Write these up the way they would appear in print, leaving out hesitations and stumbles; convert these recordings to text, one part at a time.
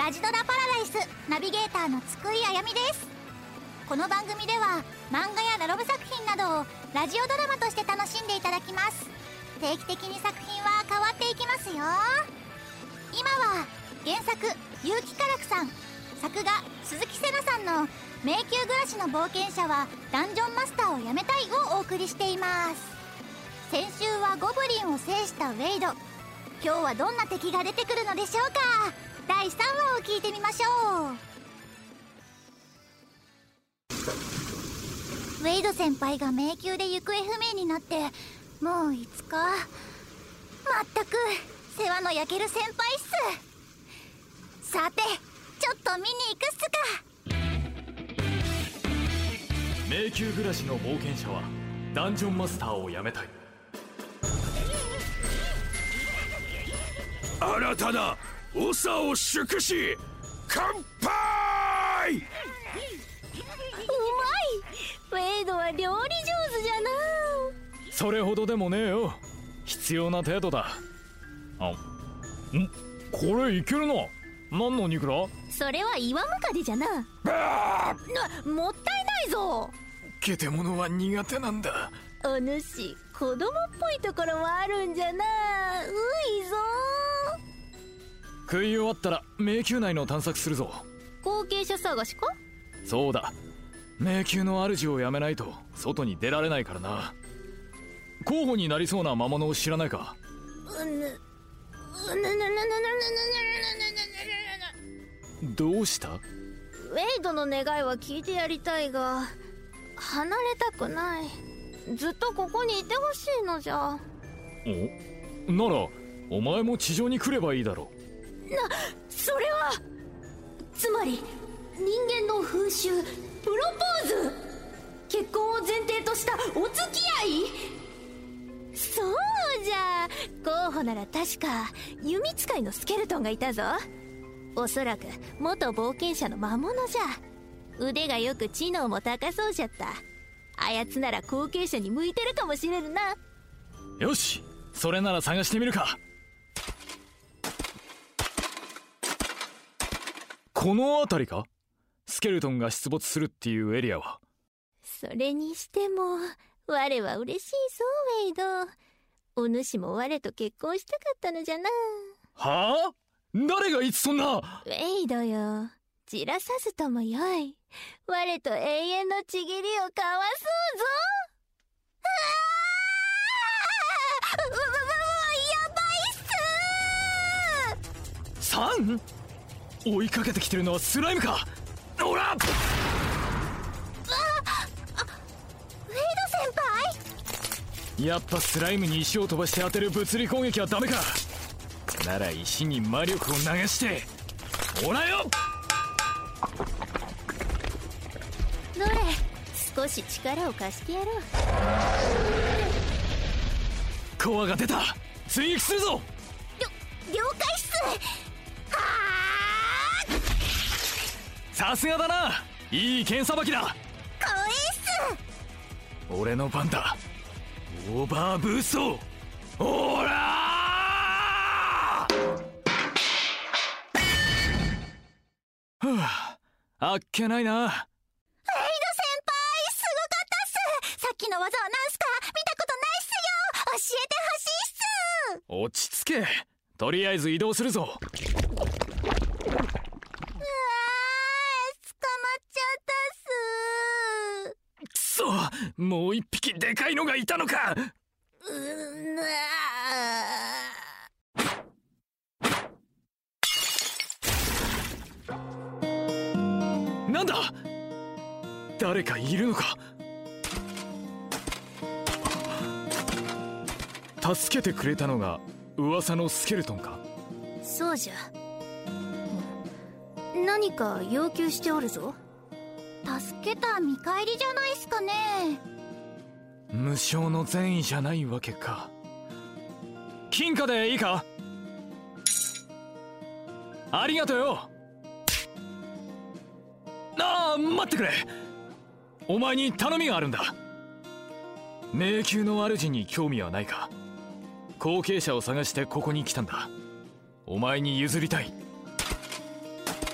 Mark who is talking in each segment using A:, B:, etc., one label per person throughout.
A: ラジドラパラダイスナビゲーターの津久井あやみです。この番組では漫画やラノベ作品などをラジオドラマとして楽しんでいただきます。定期的に作品は変わっていきますよ。今は原作結城からくさん、作画鈴木瀬那さんの迷宮暮らしの冒険者はダンジョンマスターをやめたいをお送りしています。先週はゴブリンを制したウェイド、今日はどんな敵が出てくるのでしょうか。第3話を聞いてみましょう。ウェイド先輩が迷宮で行方不明になってもう5日。まったく世話の焼ける先輩っす。さてちょっと見に行くっすか。
B: 迷宮暮らしの冒険者はダンジョンマスターをやめたい。
C: 新たな長を祝し乾杯。
D: うまい。ウェイドは料理上手じゃな。
B: それほどでもねえよ、必要な程度だ。これいけるな。何の肉だ。
D: それは岩ムカデじゃな。もったいないぞ。
B: ゲテモノは苦手なんだ。
D: お主子供っぽいところもあるんじゃな。いいぞ。
B: 食い終わったら迷宮内の探索するぞ。
D: 後継者探しか。
B: そうだ、迷宮の主をやめないと外に出られないからな。候補になりそうな魔物を知らないか。どうした。
D: ウェイドの願いは聞いてやりたいが離れたくない。ずっとここにいてほしいのじゃ。
B: おならお前も地上に来ればいいだろう。
D: それはつまり人間の風習プロポーズ、結婚を前提としたお付き合い。そうじゃ、候補なら確か弓使いのスケルトンがいたぞ。おそらく元冒険者の魔物じゃ。腕がよく知能も高そうじゃった。あやつなら後継者に向いてるかもしれるな。
B: よし、それなら探してみるか。この辺りか。スケルトンが出没するっていうエリアは。
D: それにしても我は嬉しいぞウェイド。お主も我と結婚したかったのじゃな。
B: はあ、誰がいつそんな。
D: ウェイドよ、じらさずともよい。我と永遠のちぎりを交わそうぞ。やばいっす。
B: サン、追いかけてきてるのはスライムか。おら、
A: ウェイド先輩。
B: やっぱスライムに石を飛ばして当てる物理攻撃はダメか。なら石に魔力を流してほらよ。
D: どれ、少し力を貸してやろう。
B: コアが出た。追撃するぞ。
A: 了解っす。
B: さすがだな、いい剣さばきだ。
A: かわいいっす。
B: 俺の番だ。オーバーブースト。ほらー。あっけないな。
A: ウェイド先輩すごかったっす。さっきの技は何すか。見たことないっすよ。教えてほしいっす。
B: 落ち着け。とりあえず移動するぞ。もう一匹でかいのがいたのか。なんだ、誰かいるのか。助けてくれたのが噂のスケルトンか。
D: そうじゃ。何か要求しておるぞ。
A: 助けた見返りじゃないっすかね。
B: 無償の善意じゃないわけか。金貨でいいか。ありがとうよ。待ってくれ。お前に頼みがあるんだ。迷宮の主に興味はないか。後継者を探してここに来たんだ。お前に譲りたい。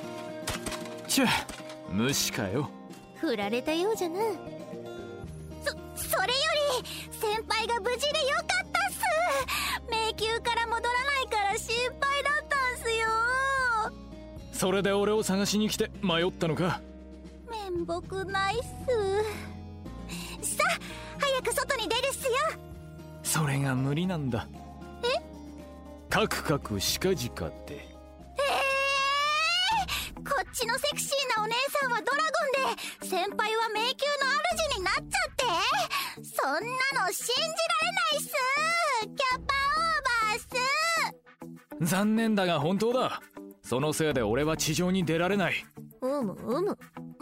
B: ちゃ、無視かよ。
D: 振られたようじゃな。
A: それより先輩が無事でよかったっす。迷宮から戻らないから心配だったんすよ。
B: それで俺を探しに来て迷ったのか。
A: 面目ないっす。さあ早く外に出るっすよ。
B: それが無理なんだ。カクカクしかじかって。
A: こっちのセクシーなお姉さんはドラゴンで、先輩は迷宮の主になっちゃって。そんなの信じられないっす。キャパオーバーっす。
B: 残念だが本当だ。そのせいで俺は地上に出られない。
D: うむうむ。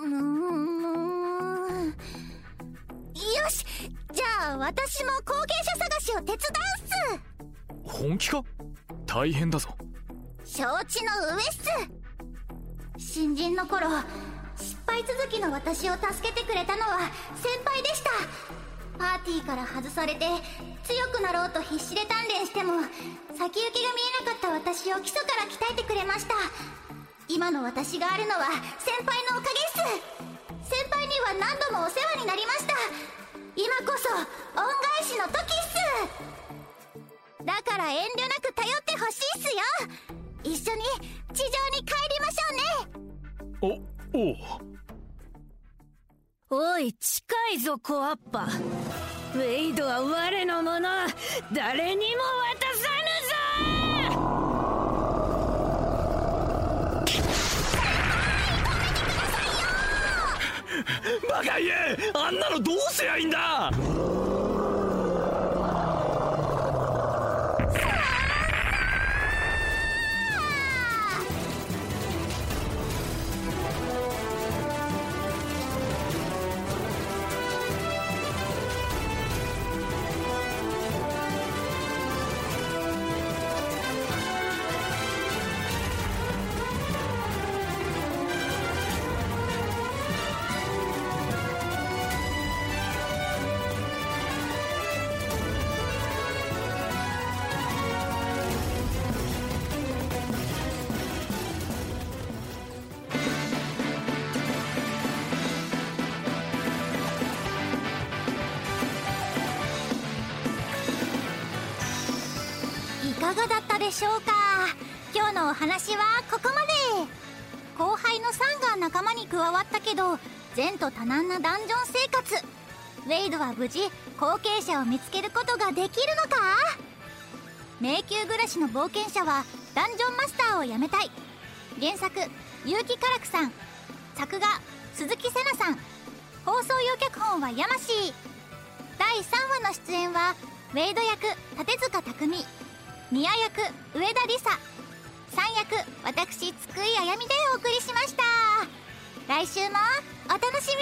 A: よし、じゃあ私も後継者探しを手伝うっす。
B: 本気か？大変だぞ。
A: 承知の上っす。新人の頃、失敗続きの私を助けてくれたのは先輩でした。パーティーから外されて強くなろうと必死で鍛錬しても先行きが見えなかった私を基礎から鍛えてくれました。今の私があるのは先輩のおかげっす。先輩には何度もお世話になりました。今こそ恩返しの時っす。だから遠慮なく頼ってほしいっすよ。一緒に地上に帰りましょうね。
D: おい、近いぞコアッパ。ウェイドは我のもの、誰にも渡さぬぞ。
C: バカ言え、あんなのどうすりゃいいんだ。
A: いかがだったでしょうか。今日のお話はここまで。後輩のサンが仲間に加わったけど前途多難なダンジョン生活。ウェイドは無事後継者を見つけることができるのか。迷宮暮らしの冒険者はダンジョンマスターを辞めたい。原作結城からくさん、作画鈴木瀬奈さん、放送用脚本はヤマシー。第3話の出演はウェイド役立塚匠、ミア役上田理沙、3役私津久井あやみでお送りしました。来週もお楽しみに。